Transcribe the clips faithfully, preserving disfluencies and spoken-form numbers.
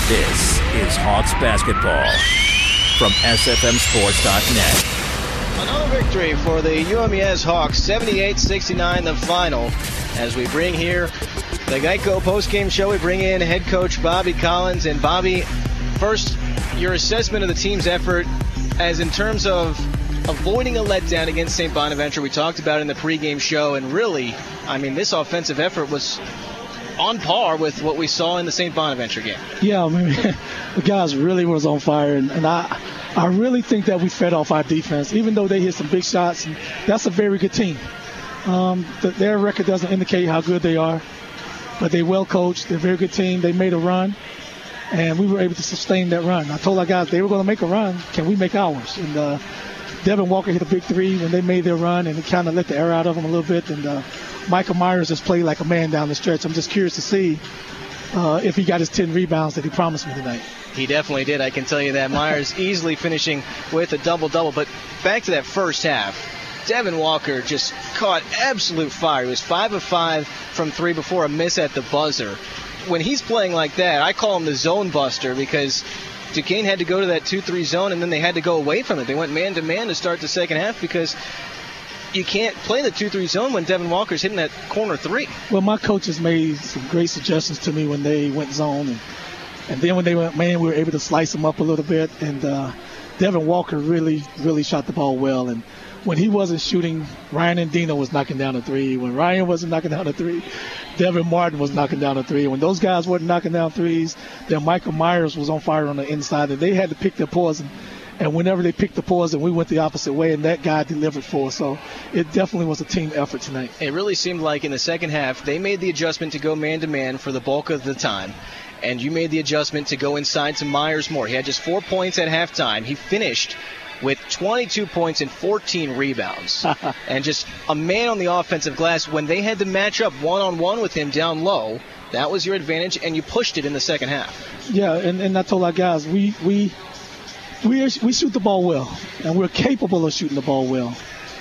This is Hawks basketball from S F M Sports dot net. Another victory for the U M E S Hawks, seventy-eight sixty-nine the final. As we bring here the Geico postgame show, we bring in head coach Bobby Collins. And Bobby, first, your assessment of the team's effort as in terms of avoiding a letdown against Saint Bonaventure. We talked about it in the pregame show, and really, I mean, this offensive effort was on par with what we saw in the Saint Bonaventure game. Yeah, I mean, the guys really was on fire, and, and I I really think that we fed off our defense, even though they hit some big shots. And that's a very good team. Um, the, their record doesn't indicate how good they are, but they're well coached. They're a very good team. They made a run, and we were able to sustain that run. I told our guys they were going to make a run. Can we make ours? And uh, Devin Walker hit a big three when they made their run, and it kind of let the air out of them a little bit. And uh, Michael Myers just played like a man down the stretch. I'm just curious to see uh, if he got his ten rebounds that he promised me tonight. He definitely did, I can tell you that. Myers easily finishing with a double-double. But back to that first half, Devin Walker just caught absolute fire. He was five of five from three before a miss at the buzzer. When he's playing like that, I call him the zone buster because Duquesne had to go to that two three zone, and then they had to go away from it. They went man-to-man to start the second half because you can't play the two three zone when Devin Walker's hitting that corner three. Well, my coaches made some great suggestions to me when they went zone. And, and then when they went man, we were able to slice them up a little bit. And uh, Devin Walker really, really shot the ball well. And when he wasn't shooting, Ryan and Dino was knocking down a three. When Ryan wasn't knocking down a three, Devin Martin was knocking down a three. When those guys weren't knocking down threes, then Michael Myers was on fire on the inside, and they had to pick their poison. And whenever they picked the poison, we went the opposite way, and that guy delivered for us. So it definitely was a team effort tonight. It really seemed like in the second half, they made the adjustment to go man-to-man for the bulk of the time. And you made the adjustment to go inside to Myers more. He had just four points at halftime. He finished with twenty-two points and fourteen rebounds. And just a man on the offensive glass. When they had to match up one-on-one with him down low, that was your advantage, and you pushed it in the second half. Yeah, and, and I told our guys, we we we are, we shoot the ball well, and we're capable of shooting the ball well.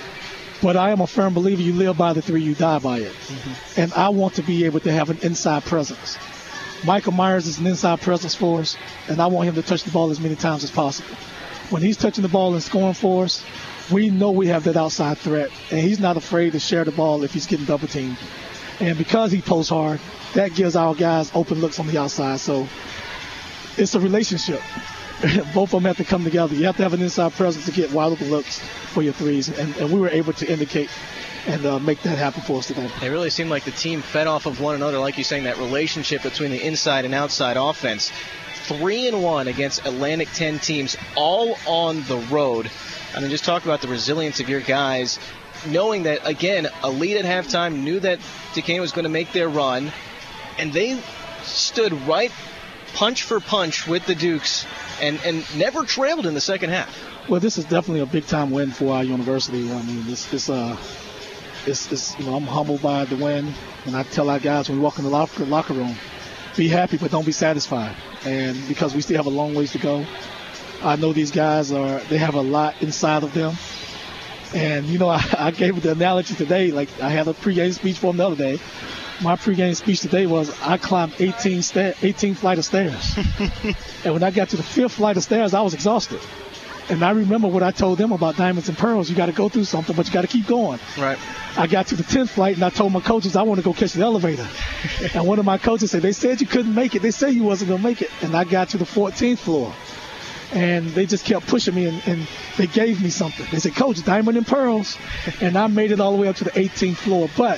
But I am a firm believer you live by the three, you die by it. Mm-hmm. And I want to be able to have an inside presence. Michael Myers is an inside presence for us, and I want him to touch the ball as many times as possible. When he's touching the ball and scoring for us, we know we have that outside threat, and he's not afraid to share the ball if he's getting double teamed. And because he posts hard, that gives our guys open looks on the outside. So it's a relationship. Both of them have to come together. You have to have an inside presence to get wide open looks for your threes, and, and we were able to indicate and uh, make that happen for us today. It really seemed like the team fed off of one another, like you're saying, that relationship between the inside and outside offense. Three and one against Atlantic ten teams, all on the road. I mean, just talk about the resilience of your guys, knowing that, again, a lead at halftime, knew that Duquesne was going to make their run, and they stood right punch for punch with the Dukes and, and never trailed in the second half. Well, this is definitely a big-time win for our university. I mean, this, this uh, it's, it's, you know, I'm humbled by the win, and I tell our guys when we walk in the locker, locker room, be happy, but don't be satisfied. And because we still have a long ways to go, I know these guys are, they have a lot inside of them. And, you know, I, I gave the analogy today, like I had a pregame speech for them the other day. My pregame speech today was I climbed eighteen, sta- eighteen flight of stairs. And when I got to the fifth flight of stairs, I was exhausted. And I remember what I told them about diamonds and pearls. You got to go through something, but you got to keep going. Right. I got to the tenth flight, and I told my coaches I want to go catch the elevator. And one of my coaches said, they said you couldn't make it. They said you wasn't going to make it. And I got to the fourteenth floor. And they just kept pushing me, and, and they gave me something. They said, Coach, diamond and pearls. And I made it all the way up to the eighteenth floor. But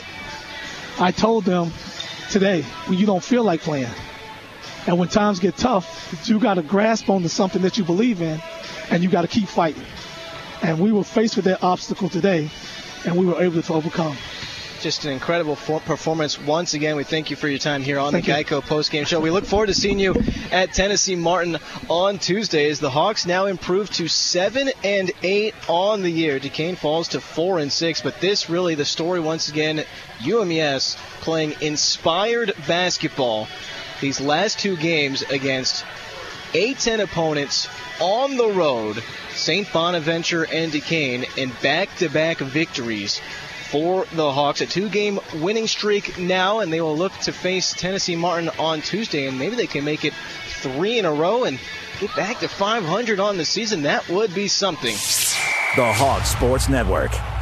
I told them today, when you don't feel like playing, and when times get tough, you got to grasp onto something that you believe in, and you got to keep fighting. And we were faced with that obstacle today, and we were able to overcome. Just an incredible for- performance. Once again, we thank you for your time here on thank the you. Geico postgame show. We look forward to seeing you at Tennessee Martin on Tuesdays. The Hawks now improve to seven and eight on the year. Duquesne falls to four and six, but this really the story once again. U M E S playing inspired basketball these last two games against A ten opponents on the road, Saint Bonaventure and Duquesne, in back-to-back victories. for the Hawks. A two-game winning streak now, and they will look to face Tennessee Martin on Tuesday, and maybe they can make it three in a row and get back to five hundred on the season. That would be something. The Hawks Sports Network.